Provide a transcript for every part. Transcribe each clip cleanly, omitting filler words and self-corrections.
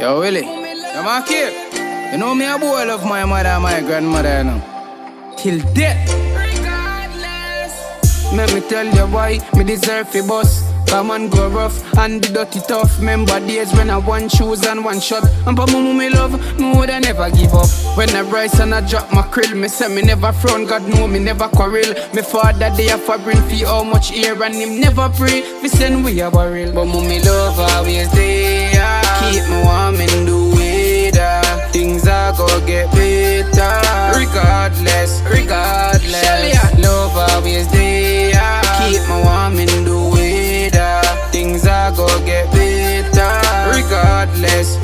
Yo, Willie. Yo, my kid. You know me a boy love my mother and my grandmother, you know. Till death. Let me tell you why me deserve a boss. Come and go rough and the dirty tough. Remember days when I want shoes and one shot. And for mama me love, me would I never give up. When I rise and I drop my krill, me say me never frown. God know me never quarrel. Me father they have a bring fee how much air and him never pray. Me send we a barrel. But mommy love always there. Keep me warm in the weather. Things are gonna get better. Regardless. Love always there. Keep me warm in the weather. Things are gonna get better. Regardless.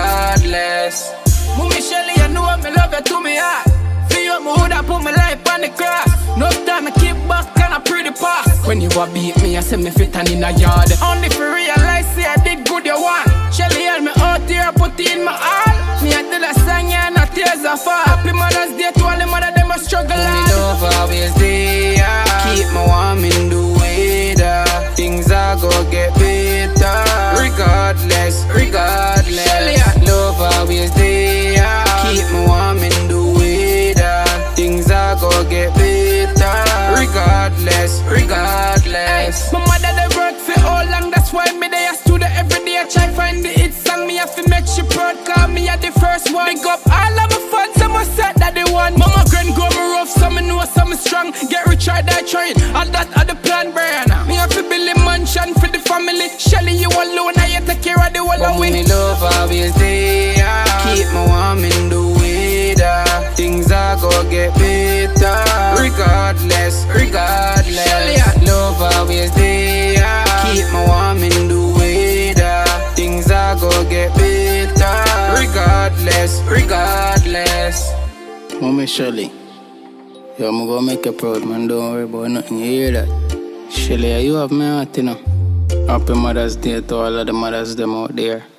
Mommy Shelly, you know me love you to me heart. For you, me woulda put my life on the cross. No time I keep back and I pray the past. When you a beat me, I say me fit and in a yard. Only for realize, say I did good you want. Shelly help me out here, put in my all. Me I did a song, yeah, and a tears are fall. Happy Mother's Day to all the mother, them a struggle. Me love always there. Keep me warm in the weather. Things are gonna get better. Regardless. Love always there. Keep me warm in the weather. Things are gonna get better. Regardless. My mother they work for all long, that's why me they a studio every day. I try find the hit song, me have to make she proud, cause me a the first one. Big up all of my fans, some must say that they want. Mama grand go me rough, some know some strong. Get rich or die trying, all that are the plan, Brianna. Me have to build a mansion for the family. Shelly you alone, I take care of the whole of we. Me love always there. Keep me warm in the weather. Things are gonna get better. Regardless. Love always there. Keep me warm in the weather. Things are gonna get better. Regardless. Mommy Shelly, yo, I'm gonna make you proud, man. Don't worry about nothing. You hear that? Shelly, you have my heart, you know. Happy Mother's Day to all of the mothers them out there.